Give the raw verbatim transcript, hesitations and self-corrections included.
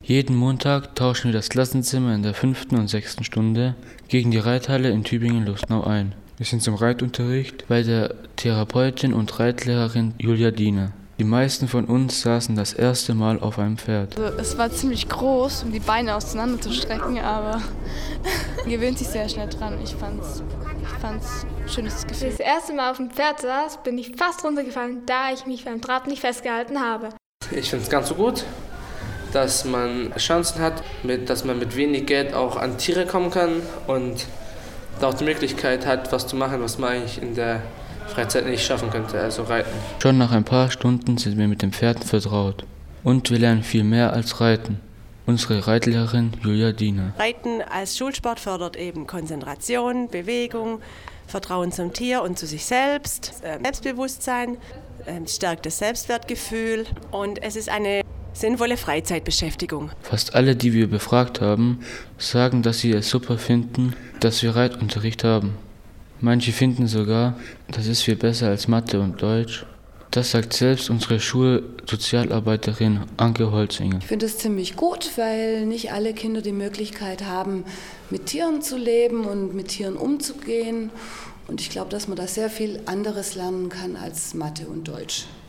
Jeden Montag tauschen wir das Klassenzimmer in der fünften und sechsten Stunde gegen die Reithalle in Tübingen-Lustenau ein. Wir sind zum Reitunterricht bei der Therapeutin und Reitlehrerin Julia Diener. Die meisten von uns saßen das erste Mal auf einem Pferd. Also es war ziemlich groß, um die Beine auseinander zu strecken, aber man gewöhnt sich sehr schnell dran. Ich fand's, ich fand's ein schönes Gefühl. Als ich das erste Mal auf dem Pferd saß, bin ich fast runtergefallen, da ich mich beim Trab nicht festgehalten habe. Ich finde es ganz so gut, dass man Chancen hat, mit, dass man mit wenig Geld auch an Tiere kommen kann und auch die Möglichkeit hat, was zu machen, was man eigentlich in der Freizeit nicht schaffen könnte, also reiten. Schon nach ein paar Stunden sind wir mit den Pferden vertraut. Und wir lernen viel mehr als Reiten. Unsere Reitlehrerin Julia Diener. Reiten als Schulsport fördert eben Konzentration, Bewegung, Vertrauen zum Tier und zu sich selbst, Selbstbewusstsein, stärkt das Selbstwertgefühl und es ist eine sinnvolle Freizeitbeschäftigung. Fast alle, die wir befragt haben, sagen, dass sie es super finden, dass wir Reitunterricht haben. Manche finden sogar, das ist viel besser als Mathe und Deutsch. Das sagt selbst unsere Schulsozialarbeiterin Anke Holzinger. Ich finde es ziemlich gut, weil nicht alle Kinder die Möglichkeit haben, mit Tieren zu leben und mit Tieren umzugehen. Und ich glaube, dass man da sehr viel anderes lernen kann als Mathe und Deutsch.